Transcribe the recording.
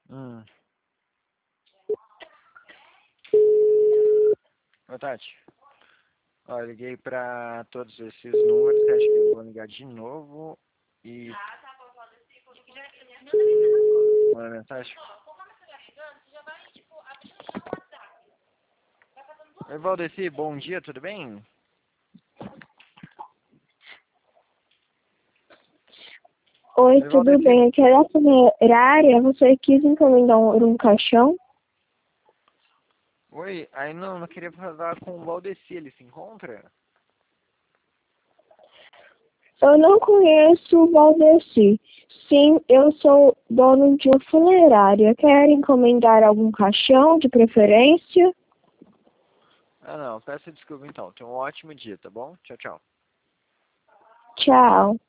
Hum. Boa tarde. Ó, eu liguei pra todos esses números, acho que eu vou ligar de novo e... Manda mensagem. Oi, Valdeci, bom dia, tudo bem? Oi, Oi, tudo Valdeci. bem? Aqui é da funerária. Você quis encomendar um caixão? Oi, aí não queria falar com o Valdeci, ele se encontra? Eu não conheço o Valdeci. Sim, eu sou dono de uma funerária. Quer encomendar algum caixão de preferência? Ah, não, peço desculpa então. Tenha um ótimo dia, tá bom? Tchau, tchau. Tchau.